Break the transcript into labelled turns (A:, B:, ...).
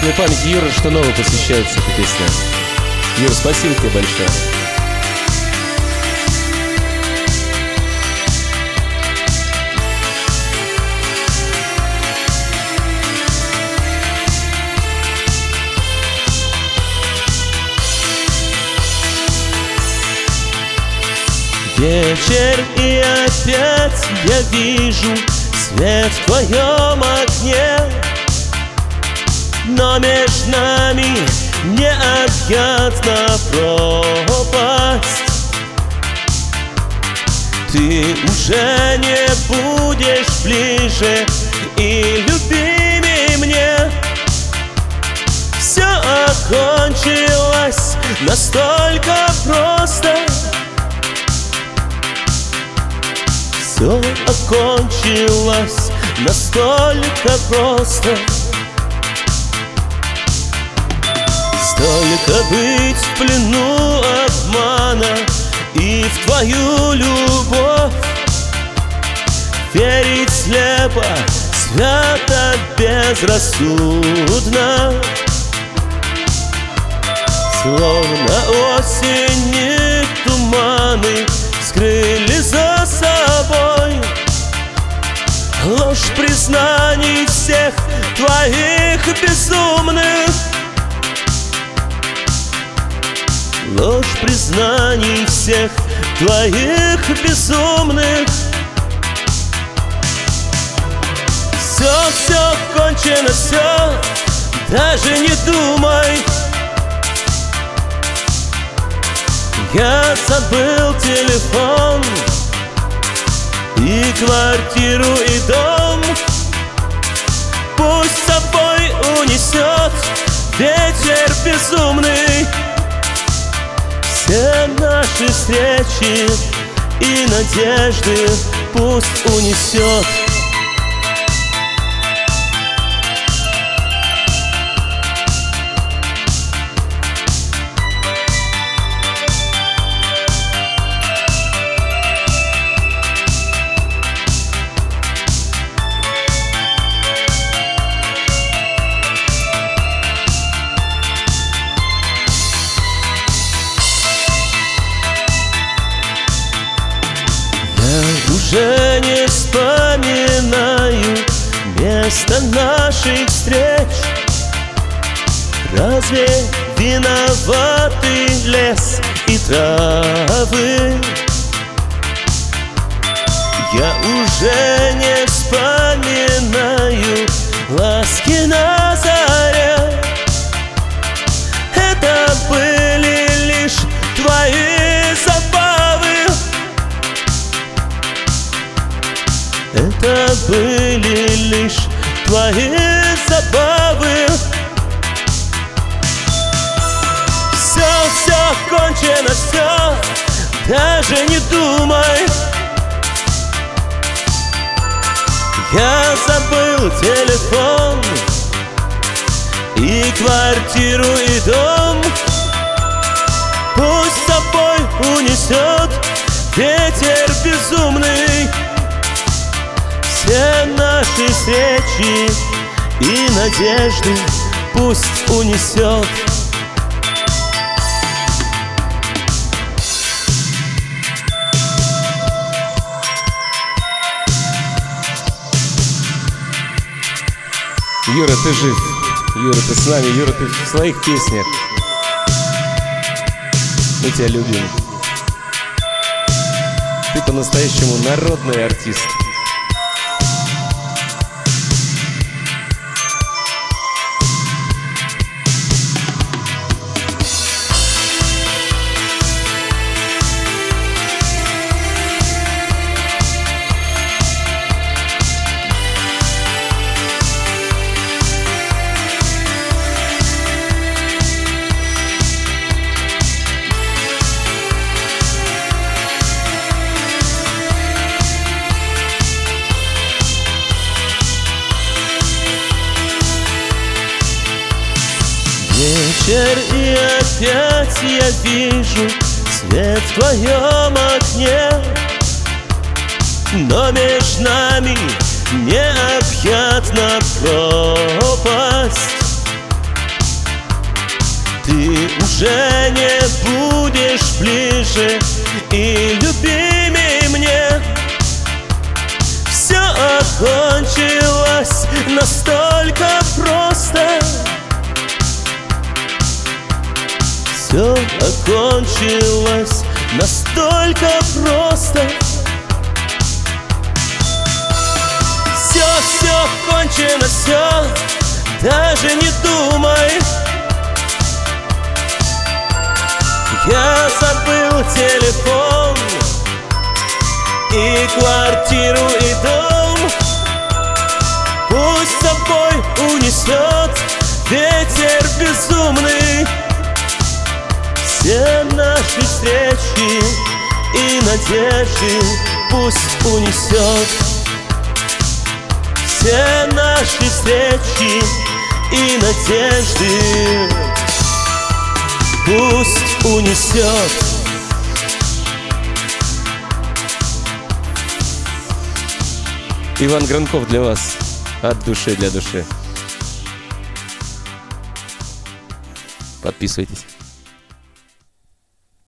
A: вечной памяти Юра Штунова посвящается эта песня. Юра, спасибо тебе большое.
B: Вечер, и опять я вижу свет в твоем окне, но между нами необъятна пропасть. Ты уже не будешь ближе и любимей мне. Все окончилось настолько просто. Все окончилось настолько просто. Столько быть в плену обмана и в твою любовь, верить слепо, свято, безрассудно. Словно осени туманы скрыли за собой ложь признаний всех твоих безумных. Ложь признаний всех твоих безумных. Все кончено, все, даже не думай. Я забыл телефон и квартиру, и дом. Пусть с собой унесет ветер безумный все наши встречи и надежды, пусть унесет. Уже не вспоминаю место наших встреч. Разве виноваты лес и травы? Я уже не вспоминаю ласки на заре. Это были лишь твои забавы. Это были лишь твои забавы. Все кончено, все, даже не думай. Я забыл телефон и квартиру, и дом. Пусть с собой унесет ветер безумный все наши встречи и надежды, пусть унесет.
A: Юра, ты жив. Юра, ты с нами. Юра, ты в своих песнях. Мы тебя любим. Ты по-настоящему народный артист.
B: Вечер, и опять я вижу свет в твоем окне, но между нами необъятна пропасть. ты уже не будешь ближе и любимей мне. Все окончилось настолько просто. Все окончилось настолько просто. Все кончено, все, даже не думай. Я забыл телефон и квартиру, и дом. Пусть с собой унесет ветер безумный все наши встречи и надежды. Пусть унесет все наши встречи и надежды. Пусть унесет.
A: Иван Гранков для вас. От души для души. Подписывайтесь.